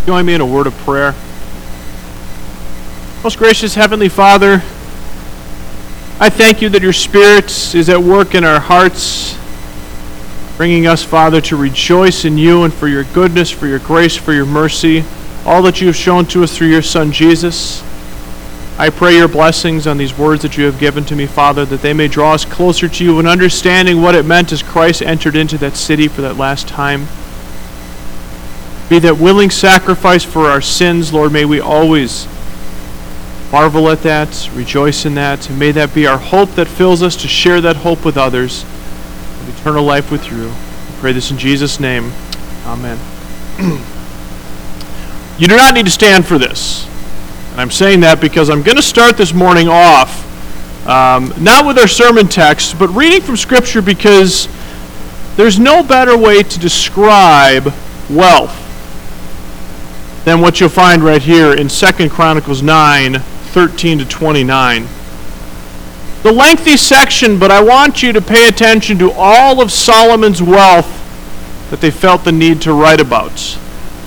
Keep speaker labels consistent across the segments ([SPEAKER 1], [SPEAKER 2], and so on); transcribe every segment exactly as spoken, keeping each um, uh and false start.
[SPEAKER 1] Join me in a word of prayer. Most gracious Heavenly Father, I thank you that your Spirit is at work in our hearts, bringing us, Father, to rejoice in you and for your goodness, for your grace, for your mercy, all that you have shown to us through your Son, Jesus. I pray your blessings on these words that you have given to me, Father, that they may draw us closer to you in understanding what it meant as Christ entered into that city for that last time. Be that willing sacrifice for our sins, Lord, may we always marvel at that, rejoice in that, and may that be our hope that fills us to share that hope with others of eternal life with you. I pray this in Jesus' name. Amen. You do not need to stand for this. And I'm saying that because I'm going to start this morning off, um, not with our sermon text, but reading from Scripture, because there's no better way to describe wealth than what you'll find right here in Second Chronicles nine, thirteen to twenty-nine. The lengthy section, but I want you to pay attention to all of Solomon's wealth that they felt the need to write about.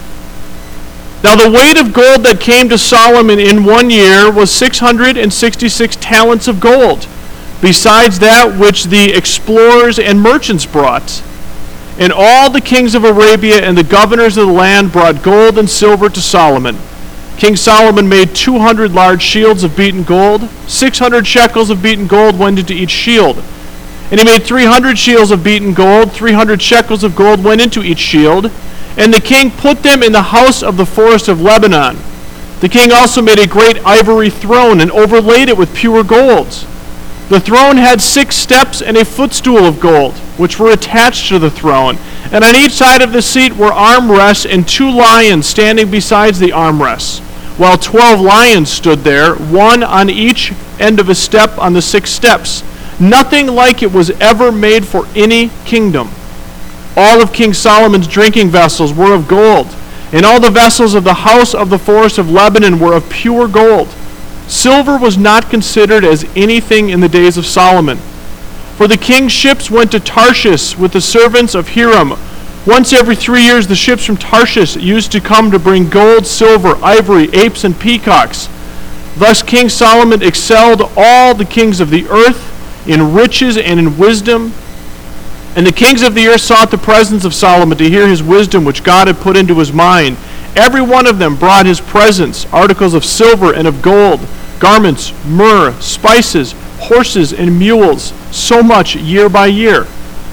[SPEAKER 1] Now the weight of gold that came to Solomon in one year was six hundred sixty-six talents of gold, besides that which the explorers and merchants brought. And all the kings of Arabia and the governors of the land brought gold and silver to Solomon. King Solomon made two hundred large shields of beaten gold. six hundred shekels of beaten gold went into each shield. And he made three hundred shields of beaten gold. three hundred shekels of gold went into each shield. And the king put them in the house of the forest of Lebanon. The king also made a great ivory throne and overlaid it with pure gold. The throne had six steps and a footstool of gold, which were attached to the throne. And on each side of the seat were armrests and two lions standing beside the armrests, while twelve lions stood there, one on each end of a step on the six steps. Nothing like it was ever made for any kingdom. All of King Solomon's drinking vessels were of gold, and all the vessels of the house of the forest of Lebanon were of pure gold. Silver was not considered as anything in the days of Solomon. For the king's ships went to Tarshish with the servants of Hiram. Once every three years the ships from Tarshish used to come to bring gold, silver, ivory, apes, and peacocks. Thus King Solomon excelled all the kings of the earth in riches and in wisdom. And the kings of the earth sought the presence of Solomon to hear his wisdom which God had put into his mind. Every one of them brought his presents, articles of silver and of gold, garments, myrrh, spices, horses, and mules, so much year by year.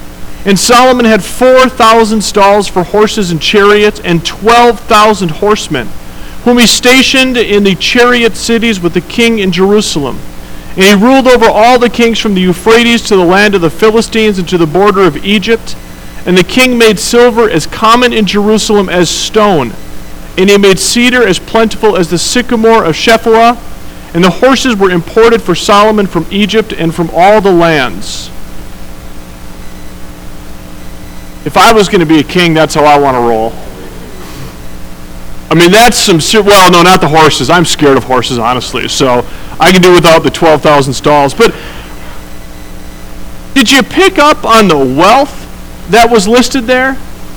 [SPEAKER 1] And Solomon had four thousand stalls for horses and chariots, and twelve thousand horsemen, whom he stationed in the chariot cities with the king in Jerusalem. And he ruled over all the kings from the Euphrates to the land of the Philistines and to the border of Egypt. And the king made silver as common in Jerusalem as stone, and he made cedar as plentiful as the sycamore of Shephelah. And the horses were imported for Solomon from Egypt and from all the lands. If I was going to be a king, that's how I want to roll. I mean, that's some, well, no, not the horses. I'm scared of horses, honestly, so I can do without the twelve thousand stalls. But did you pick up on the wealth that was listed there?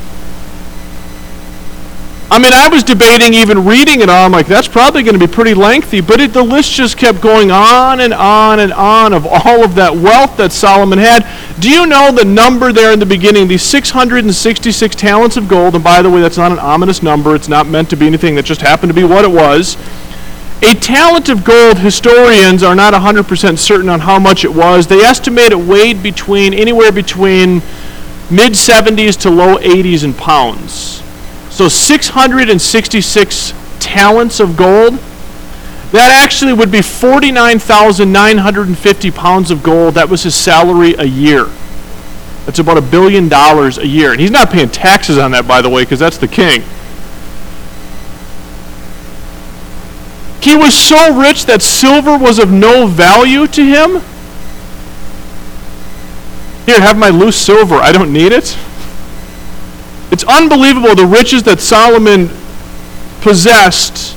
[SPEAKER 1] I mean, I was debating even reading it all. I'm like, that's probably going to be pretty lengthy. But it, the list just kept going on and on and on of all of that wealth that Solomon had. Do you know the number there in the beginning, these six hundred sixty-six talents of gold? And by the way, that's not an ominous number. It's not meant to be anything that just happened to be what it was. A talent of gold, historians are not one hundred percent certain on how much it was. They estimate it weighed between anywhere between mid seventies to low eighties in pounds. So six hundred sixty-six talents of gold, that actually would be forty-nine thousand nine hundred fifty pounds of gold. That was his salary a year. That's about a billion dollars a year. And he's not paying taxes on that, by the way, because that's the king. He was so rich that silver was of no value to him. Here, have my loose silver. I don't need it. It's unbelievable the riches that Solomon possessed.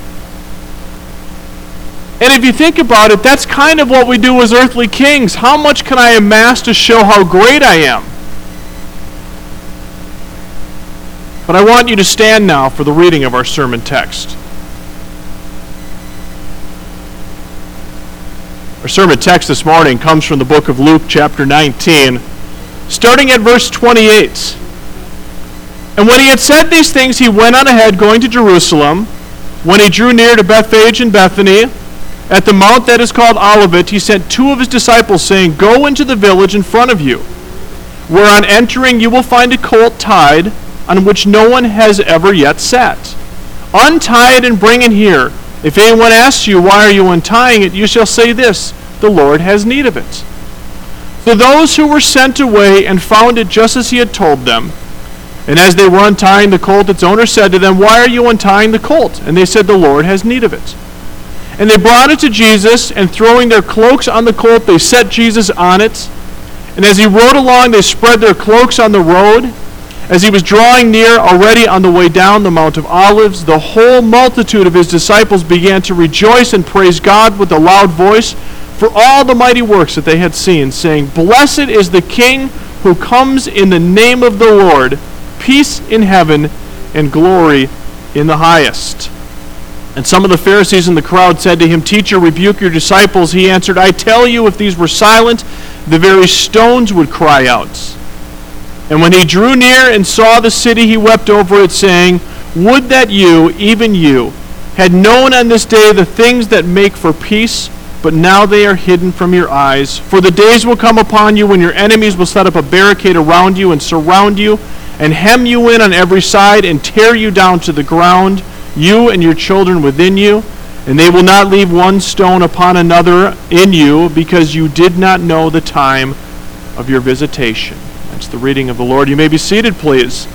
[SPEAKER 1] And if you think about it, that's kind of what we do as earthly kings. How much can I amass to show how great I am? But I want you to stand now for the reading of our sermon text. Our sermon text this morning comes from the book of Luke, chapter nineteen, starting at verse twenty-eight. And when he had said these things, he went on ahead, going to Jerusalem. When he drew near to Bethphage and Bethany, at the mount that is called Olivet, he sent two of his disciples, saying, Go into the village in front of you, where on entering you will find a colt tied, on which no one has ever yet sat. Untie it and bring it here. If anyone asks you, Why are you untying it? You shall say this, The Lord has need of it. So those who were sent away and found it just as he had told them. And as they were untying the colt, its owner said to them, Why are you untying the colt? And they said, The Lord has need of it. And they brought it to Jesus, and throwing their cloaks on the colt, they set Jesus on it. And as he rode along, they spread their cloaks on the road. As he was drawing near, already on the way down the Mount of Olives, the whole multitude of his disciples began to rejoice and praise God with a loud voice for all the mighty works that they had seen, saying, Blessed is the King who comes in the name of the Lord, peace in heaven and glory in the highest. And some of the Pharisees in the crowd said to him, Teacher, rebuke your disciples. He answered, I tell you, if these were silent, the very stones would cry out. And when he drew near and saw the city, he wept over it, saying, Would that you, even you, had known on this day the things that make for peace, but now they are hidden from your eyes. For the days will come upon you when your enemies will set up a barricade around you and surround you, and hem you in on every side, and tear you down to the ground, you and your children within you, and they will not leave one stone upon another in you, because you did not know the time of your visitation. That's the reading of the Lord. You may be seated, please.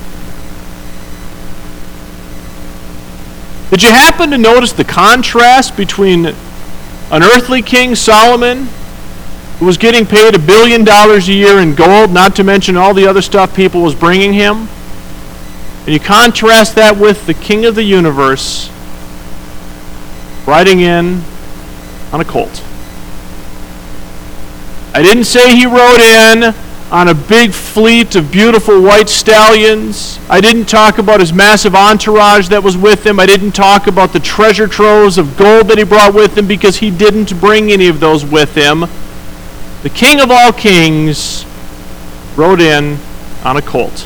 [SPEAKER 1] Did you happen to notice the contrast between an earthly king, Solomon, who was getting paid a billion dollars a year in gold, not to mention all the other stuff people was bringing him? And you contrast that with the king of the universe riding in on a colt. I didn't say he rode in on a big fleet of beautiful white stallions. I didn't talk about his massive entourage that was with him. I didn't talk about the treasure troves of gold that he brought with him, because he didn't bring any of those with him. The King of all kings rode in on a colt.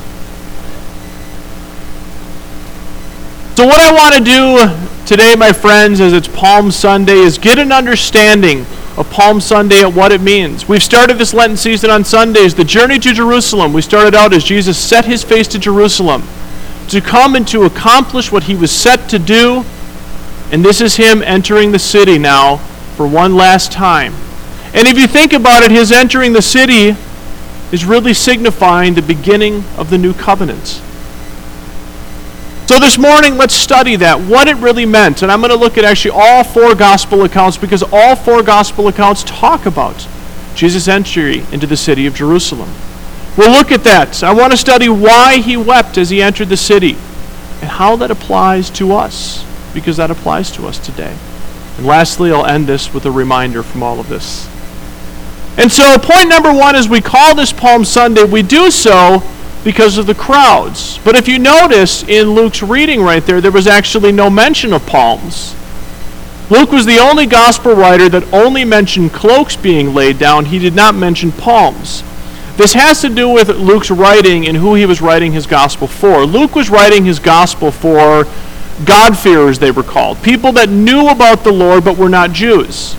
[SPEAKER 1] So what I want to do today, my friends, as it's Palm Sunday, is get an understanding of Palm Sunday and what it means. We've started this Lenten season on Sundays, the journey to Jerusalem. We started out as Jesus set his face to Jerusalem to come and to accomplish what he was set to do. And this is him entering the city now for one last time. And if you think about it, his entering the city is really signifying the beginning of the new covenant. So this morning, let's study that, what it really meant. And I'm going to look at actually all four gospel accounts, because all four gospel accounts talk about Jesus' entry into the city of Jerusalem. We'll look at that. I want to study why he wept as he entered the city and how that applies to us, because that applies to us today. And lastly, I'll end this with a reminder from all of this. And so point number one, as we call this Palm Sunday, we do so because of the crowds. But if you notice in Luke's reading right there, there was actually no mention of palms. Luke was the only gospel writer that only mentioned cloaks being laid down. He did not mention palms. This has to do with Luke's writing and who he was writing his gospel for. Luke was writing his gospel for God-fearers, they were called. People that knew about the Lord but were not Jews.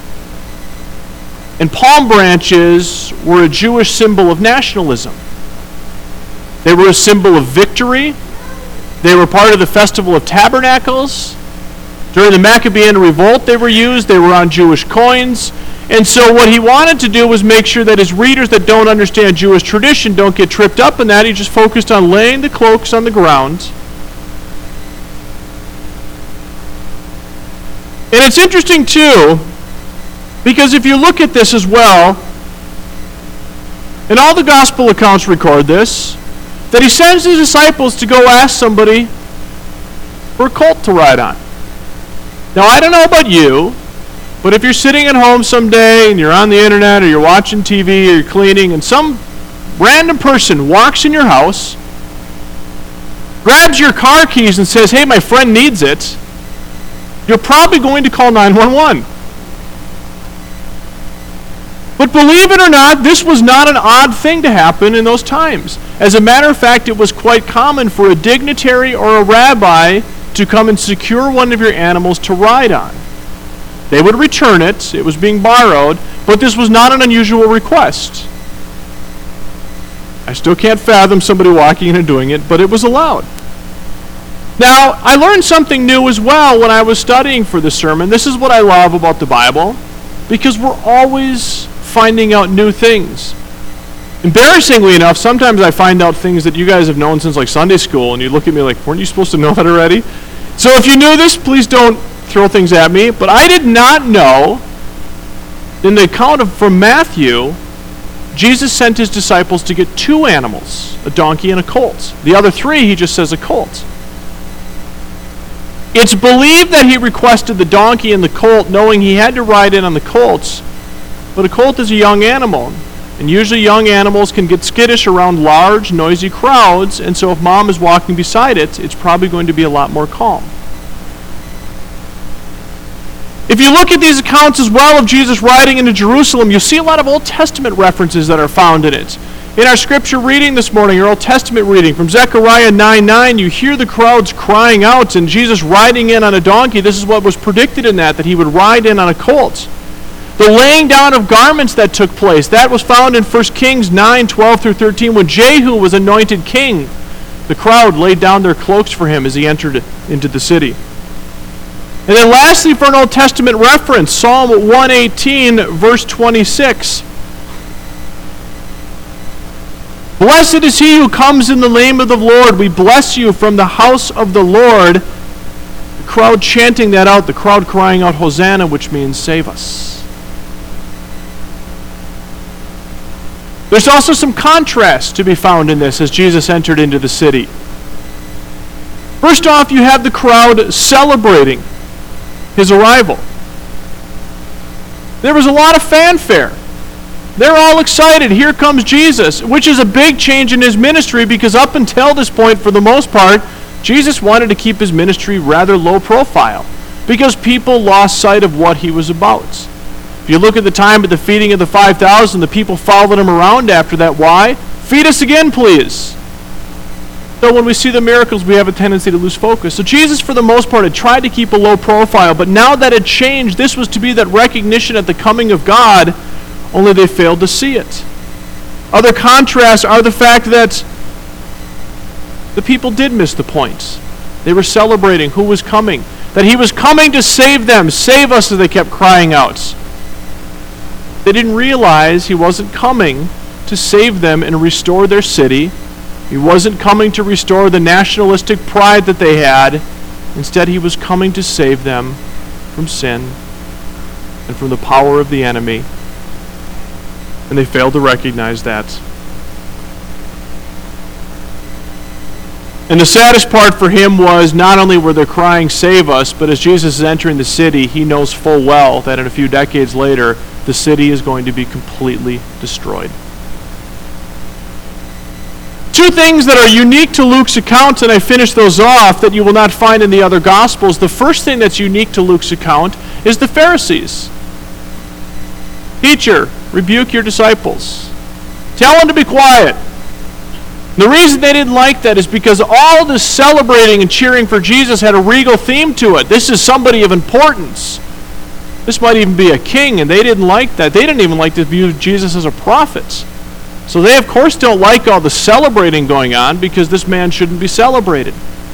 [SPEAKER 1] And palm branches were a Jewish symbol of nationalism. They were a symbol of victory. They were part of the Festival of Tabernacles. During the Maccabean Revolt they were used. They were on Jewish coins. And so what he wanted to do was make sure that his readers that don't understand Jewish tradition don't get tripped up in that. He just focused on laying the cloaks on the ground. And it's interesting too, because if you look at this as well, and all the gospel accounts record this, that he sends his disciples to go ask somebody for a colt to ride on. Now, I don't know about you, but if you're sitting at home someday and you're on the internet or you're watching T V or you're cleaning and some random person walks in your house grabs your car keys and says, hey, my friend needs it, you're probably going to call nine one one. But believe it or not, this was not an odd thing to happen in those times. As a matter of fact, it was quite common for a dignitary or a rabbi to come and secure one of your animals to ride on. They would return it, it was being borrowed, but this was not an unusual request. I still can't fathom somebody walking in and doing it, but it was allowed. Now, I learned something new as well when I was studying for this sermon. This is what I love about the Bible, because we're always finding out new things. Embarrassingly enough, sometimes I find out things that you guys have known since like Sunday school, and you look at me like, weren't you supposed to know that already? So if you knew this, please don't throw things at me. But I did not know, in the account of, from Matthew, Jesus sent his disciples to get two animals, a donkey and a colt. The other three, he just says a colt. It's believed that he requested the donkey and the colt, knowing he had to ride in on the colts, but a colt is a young animal, and usually young animals can get skittish around large, noisy crowds, and so if mom is walking beside it, it's probably going to be a lot more calm. If you look at these accounts as well of Jesus riding into Jerusalem, you'll see a lot of Old Testament references that are found in it. In our scripture reading this morning, our Old Testament reading from Zechariah nine nine, you hear the crowds crying out and Jesus riding in on a donkey. This is what was predicted in that, that he would ride in on a colt. The laying down of garments that took place, that was found in First Kings nine twelve through thirteen, when Jehu was anointed king. The crowd laid down their cloaks for him as he entered into the city. And then lastly, for an Old Testament reference, Psalm one eighteen, verse twenty-six. Blessed is he who comes in the name of the Lord. We bless you from the house of the Lord. The crowd chanting that out, the crowd crying out, Hosanna, which means save us. There's also some contrast to be found in this as Jesus entered into the city. First off, you have the crowd celebrating his arrival. There was a lot of fanfare. They're all excited. Here comes Jesus, which is a big change in his ministry because up until this point, for the most part, Jesus wanted to keep his ministry rather low profile because people lost sight of what he was about. If you look at the time of the feeding of the five thousand, the people followed him around after that. Why? Feed us again, please. So when we see the miracles, we have a tendency to lose focus. So Jesus, for the most part, had tried to keep a low profile, but now that it changed, this was to be that recognition at the coming of God, only they failed to see it. Other contrasts are the fact that the people did miss the point. They were celebrating who was coming, that he was coming to save them. Save us, as they kept crying out. They didn't realize he wasn't coming to save them and restore their city. He wasn't coming to restore the nationalistic pride that they had. Instead, he was coming to save them from sin and from the power of the enemy. And they failed to recognize that. And the saddest part for him was not only were they crying, save us, but as Jesus is entering the city, he knows full well that in a few decades later, the city is going to be completely destroyed. Two things that are unique to Luke's account, and I finish those off, that you will not find in the other Gospels. The first thing that's unique to Luke's account is the Pharisees. Teacher, rebuke your disciples. Tell them to be quiet. The reason they didn't like that is because all this celebrating and cheering for Jesus had a regal theme to it. This is somebody of importance. This might even be a king, and they didn't like that. They didn't even like to view Jesus as a prophet. So they, of course, don't like all the celebrating going on because this man shouldn't be celebrated.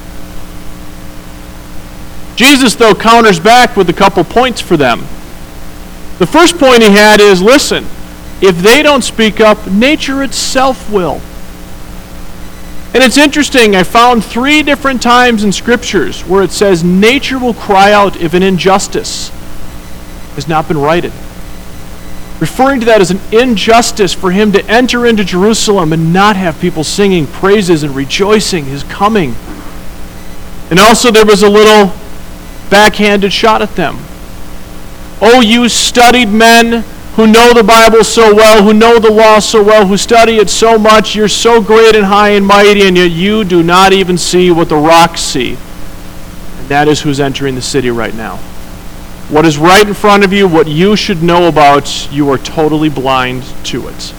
[SPEAKER 1] Jesus, though, counters back with a couple points for them. The first point he had is, listen, if they don't speak up, nature itself will. And it's interesting, I found three different times in scriptures where it says nature will cry out if an injustice has not been righted. Referring to that as an injustice for him to enter into Jerusalem and not have people singing praises and rejoicing his coming. And also there was a little backhanded shot at them. Oh, you studied men, who know the Bible so well, who know the law so well, who study it so much. You're so great and high and mighty, and yet you do not even see what the rocks see. And that is who's entering the city right now. What is right in front of you, what you should know about, you are totally blind to it.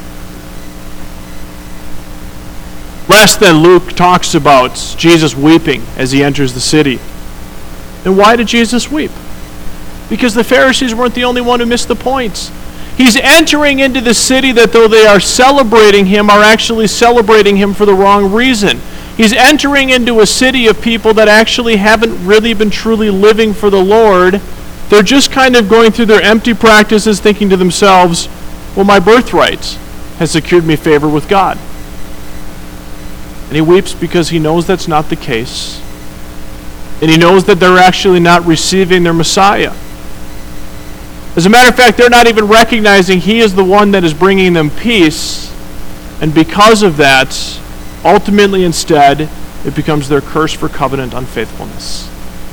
[SPEAKER 1] Last then, Luke talks about Jesus weeping as he enters the city. And why did Jesus weep? Because the Pharisees weren't the only one who missed the point. He's entering into the city that though they are celebrating him, are actually celebrating him for the wrong reason. He's entering into a city of people that actually haven't really been truly living for the Lord. They're just kind of going through their empty practices, thinking to themselves, well, my birthright has secured me favor with God. And he weeps because he knows that's not the case. And he knows that they're actually not receiving their Messiah. As a matter of fact, they're not even recognizing he is the one that is bringing them peace. And because of that, ultimately instead, it becomes their curse for covenant unfaithfulness.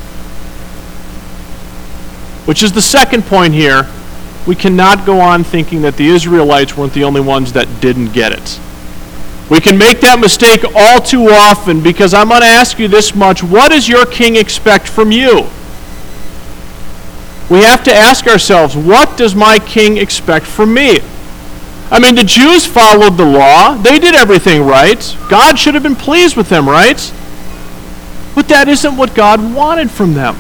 [SPEAKER 1] Which is the second point here. We cannot go on thinking that the Israelites weren't the only ones that didn't get it. We can make that mistake all too often, because I'm going to ask you this much. What does your king expect from you? We have to ask ourselves, what does my king expect from me? I mean, the Jews followed the law. They did everything right. God should have been pleased with them, right? But that isn't what God wanted from them.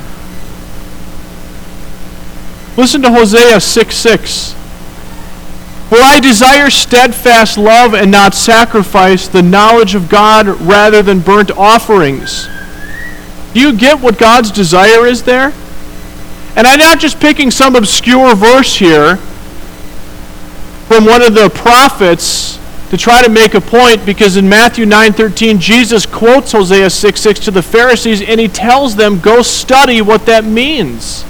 [SPEAKER 1] Listen to Hosea six six. For I desire steadfast love and not sacrifice, the knowledge of God rather than burnt offerings. Do you get what God's desire is there? And I'm not just picking some obscure verse here from one of the prophets to try to make a point, because in Matthew nine thirteen, Jesus quotes Hosea six six to the Pharisees, and he tells them, go study what that means.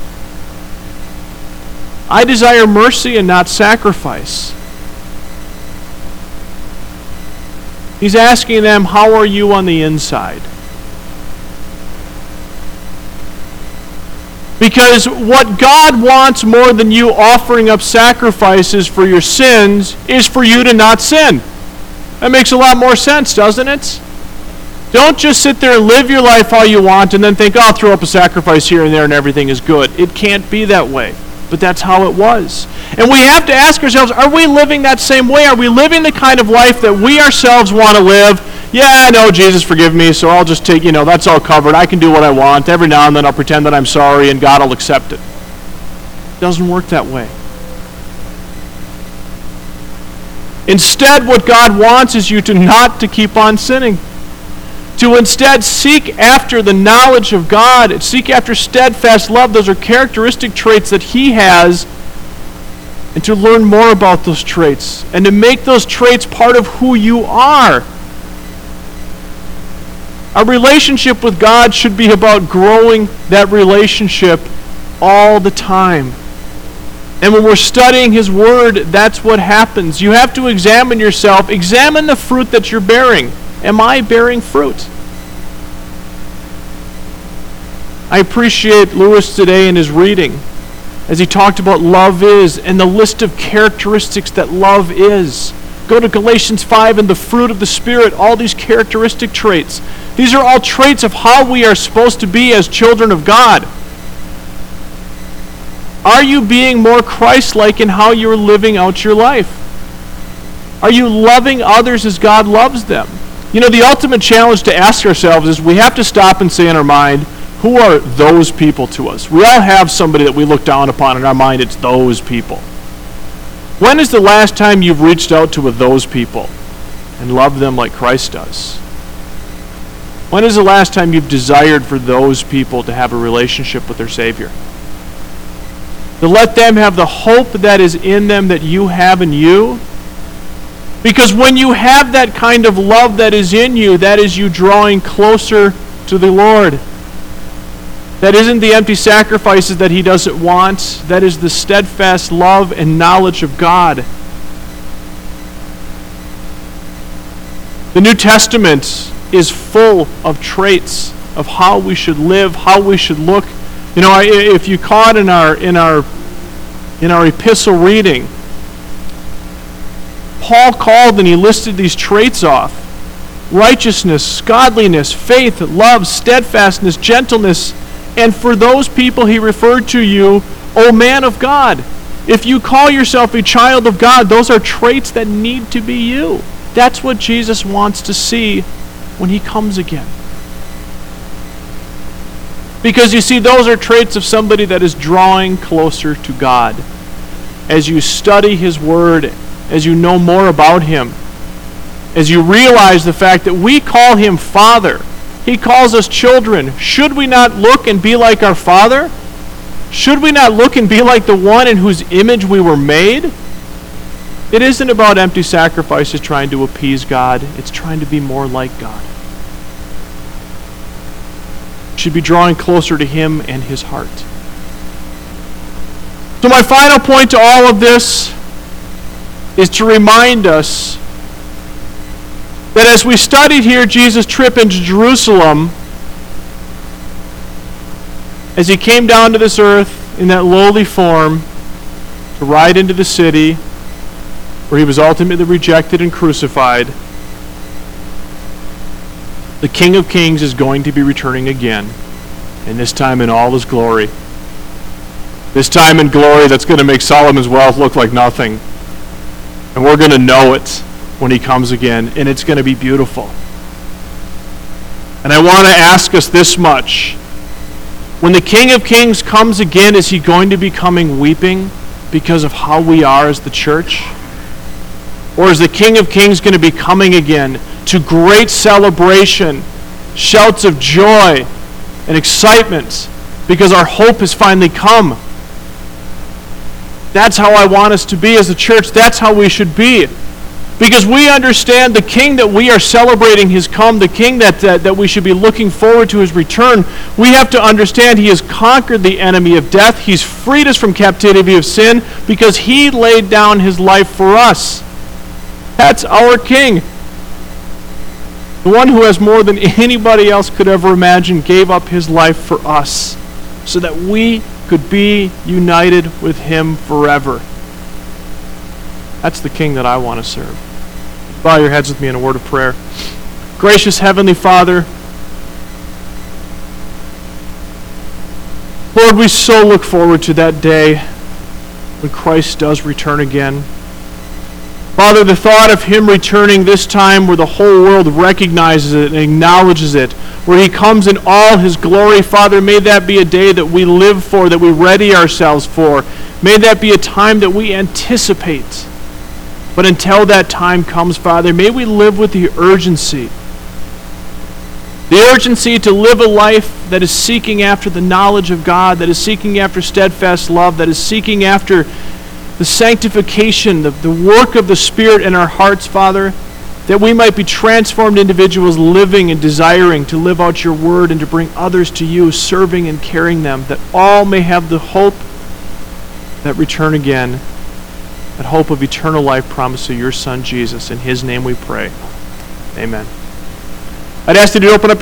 [SPEAKER 1] I desire mercy and not sacrifice. He's asking them, how are you on the inside? Because what God wants more than you offering up sacrifices for your sins is for you to not sin. That makes a lot more sense, doesn't it? Don't just sit there and live your life all you want and then think, oh, I'll throw up a sacrifice here and there and everything is good. It can't be that way. But that's how it was. And we have to ask ourselves, are we living that same way? Are we living the kind of life that we ourselves want to live? Yeah, I know, Jesus forgive me, so I'll just take, you know, that's all covered. I can do what I want. Every now and then I'll pretend that I'm sorry and God will accept it. It doesn't work that way. Instead, what God wants is you to not to keep on sinning. To instead seek after the knowledge of God, seek after steadfast love. Those are characteristic traits that He has, and to learn more about those traits, and to make those traits part of who you are. Our relationship with God should be about growing that relationship all the time. And when we're studying His Word, that's what happens. You have to examine yourself. Examine the fruit that you're bearing. Am I bearing fruit? I appreciate Lewis today in his reading as he talked about love is and the list of characteristics that love is. Go to Galatians five and the fruit of the Spirit, all these characteristic traits. These are all traits of how we are supposed to be as children of God. Are you being more Christ-like in how you're living out your life? Are you loving others as God loves them? You know, the ultimate challenge to ask ourselves is we have to stop and say in our mind, who are those people to us? We all have somebody that we look down upon in our mind. It's those people. When is the last time you've reached out to those people and loved them like Christ does? When is the last time you've desired for those people to have a relationship with their Savior? To let them have the hope that is in them that you have in you? Because when you have that kind of love that is in you, that is you drawing closer to the Lord. That isn't the empty sacrifices that He doesn't want. That is the steadfast love and knowledge of God. The New Testament is full of traits of how we should live, how we should look. You know, if you caught in our in our in our epistle reading, Paul called and he listed these traits off: righteousness, godliness, faith, love, steadfastness, gentleness. And for those people he referred to you, O man of God. If you call yourself a child of God, those are traits that need to be you. That's what Jesus wants to see when he comes again. Because you see, those are traits of somebody that is drawing closer to God. As you study his word, as you know more about him, as you realize the fact that we call him Father, he calls us children. Should we not look and be like our Father? Should we not look and be like the one in whose image we were made? It isn't about empty sacrifices trying to appease God. It's trying to be more like God. We should be drawing closer to him and his heart. So my final point to all of this is to remind us that as we studied here Jesus' trip into Jerusalem, as he came down to this earth in that lowly form to ride into the city where he was ultimately rejected and crucified, the King of Kings is going to be returning again, and this time in all his glory. This time in glory that's going to make Solomon's wealth look like nothing. And we're going to know it when he comes again, and it's going to be beautiful. And I want to ask us this much. When the King of Kings comes again, is he going to be coming weeping because of how we are as the church? Or is the King of Kings going to be coming again to great celebration, shouts of joy and excitement because our hope has finally come? That's how I want us to be as a church. That's how we should be. Because we understand the King that we are celebrating has come, the King that, that, that we should be looking forward to his return. We have to understand he has conquered the enemy of death. He's freed us from captivity of sin because he laid down his life for us. That's our King. The one who has more than anybody else could ever imagine gave up his life for us so that we could be united with him forever. That's the King that I want to serve. Bow your heads with me in a word of prayer. Gracious Heavenly Father, Lord, we so look forward to that day when Christ does return again. Father, the thought of him returning this time where the whole world recognizes it and acknowledges it, where he comes in all his glory, Father, may that be a day that we live for, that we ready ourselves for. May that be a time that we anticipate. But until that time comes, Father, may we live with the urgency. The urgency to live a life that is seeking after the knowledge of God, that is seeking after steadfast love, that is seeking after the sanctification, the, the work of the Spirit in our hearts, Father, that we might be transformed individuals living and desiring to live out your word and to bring others to you, serving and carrying them, that all may have the hope that return again, that hope of eternal life promised to your Son, Jesus. In his name we pray. Amen. I'd ask you to open up